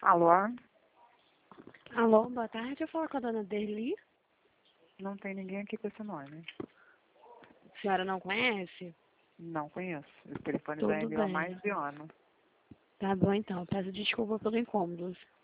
Alô? Alô, boa tarde. Eu falo com a dona Derli. Não tem ninguém aqui com esse nome. A senhora não conhece? Não conheço. Esse telefone já Tudo enviou há bem. mais de ano. Tá bom, então. Peço desculpa pelo incômodo.